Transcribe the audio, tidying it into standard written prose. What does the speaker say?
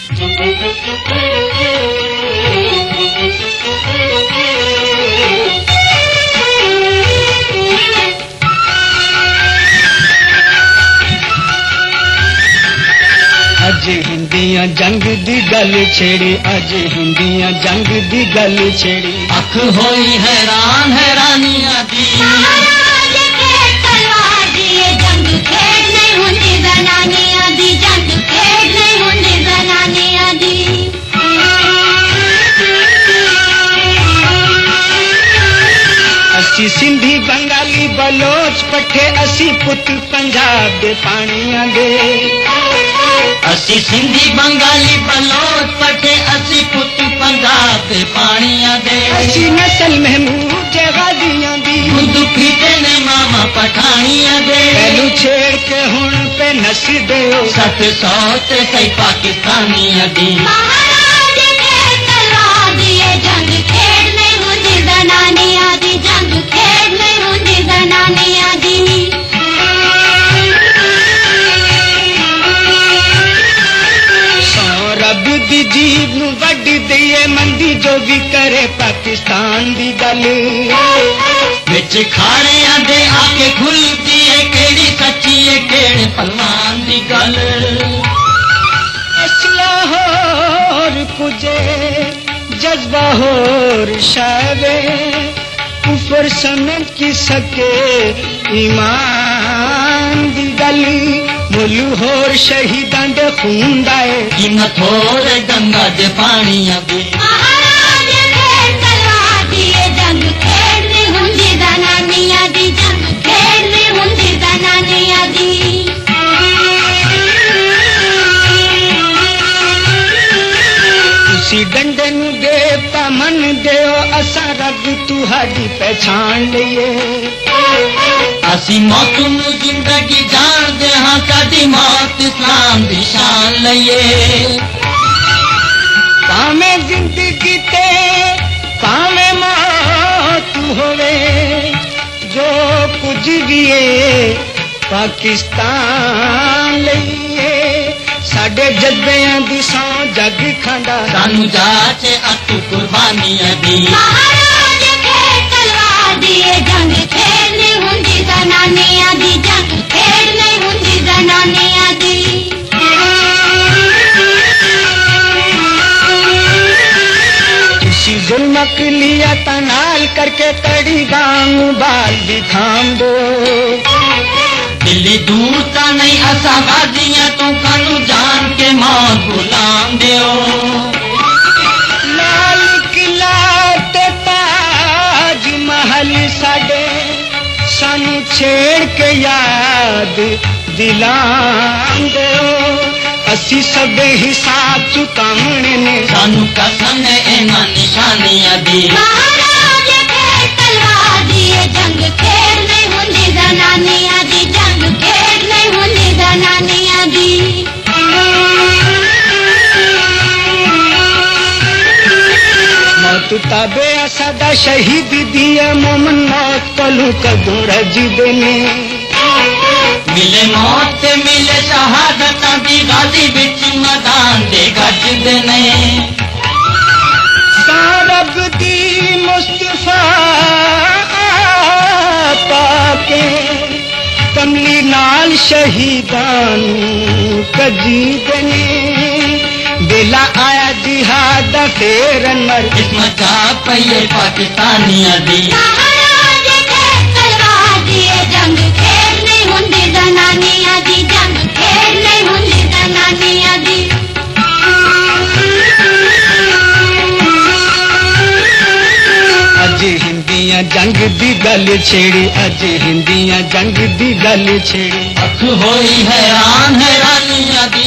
अज हिंदियां जंग दी गल छेड़ी, अज हिंदियां जंग दी गल छेड़ी। अख होई हैरान हैरानियां दी, महाराज के तलवार दी जंग खेड़ नहीं हुंदी जनानियां दी, जंग खेड़ नहीं हुंदी जनानियां दी। असी सिंधी बंगाली बलोच पट्ठे, असी पुत पंजाब दे पानियां दे। असी सिंधी बंगाली बलोच पटे, असी पुत पंजाब दे पानियां दे। असी नस्ल महमूद गादियां दी, खुद पीते ने मामा पठानियां दे। पहलू छेड़ के हुण पे नस दे, 700 ते कई पाकिस्तानियां दी। महाराज के तलवार दी जंग खेड़ नहीं हुंदी जनानियां दी, जंग खेड़ नहीं हुंदी जनानियां दी। रब दी जीव नू वड दईए मंदी, जो भी करे पाकिस्तान दी गल। विच खाड़ियां दे आके खुलदी है, केड़ी सच्ची है केड़े पलवान दी गल। असला होर कुजे जज्बा होर शावे, कुफर समझ की सके ईमान दी गल। मुल्लू होर शहीदां दे खून दा है, कीमत होर गंगा दे पानियां दी। महाराज के तलवार दी जंग खेड़ नहीं हुंदी जनानियां दी, जंग खेड़ नहीं हुंदी जनानियां दी। तुसी डंडे नू देवता मन दियो, असा रब तुहाडी पहचान लईए। असी मौत नू जिंदगी जान दे, हाँ साडी मौत इस्लाम दी शान लईए। पावे जिंदगी ते पावे मौत होवे, जो कुछ भी है पाकिस्तान लईए। साडे जज्बियां दी सौ जग खांदा, सानू जाचे अतु कुर्बानियां दी। महाराज के तलवार दी जंग खेड़ नहीं हुंदी जनानियां दी, जंग खेड़ नहीं हुंदी जनानियां दी। तुसी जुल्मक लिया तनाल करके तड़ी गांग बाल भी थाम दो। दिल्ली दूर ता नहीं असा गादियां, तू कानू जान के मौत गुलाम दियो। लाल किला ते ताज महल साडे, सानू छेड़ के याद दिलां दो। असी सबे हिसाब चुकावणे ने, सानू कसम ने इन्हां निशानियां दी। महाराज के तलवार दी जंग खेड़ नहीं हुंदी जनानियां दी, जंग खेड़ नहीं हुंदी जनानियां दी। मौत ताबे सादा शहीद दिया, मोमन मौत कोलू कदों रजदे ने। मिले मौत ते मिले शहादत दी, गाजी बिच मैदान दे गजदे ने। रब दी मुस्तफा पाके, कमली नाल शहीदां नू कजीदे ने। बेला आया जिहाद दा फेरन मर, किस्मत आ पईए पाकिस्तानियां दी। महाराज के तलवार दी जंग खेड़ नहीं हुंदी जनानियां दी, जंग खेड़ नहीं हुंदी जनानियां दी। अज हिंदियां जंग दी गल छेड़ी, अज हिंदियां जंग दी गल छेड़ी। अख होई हैरान हैरानियां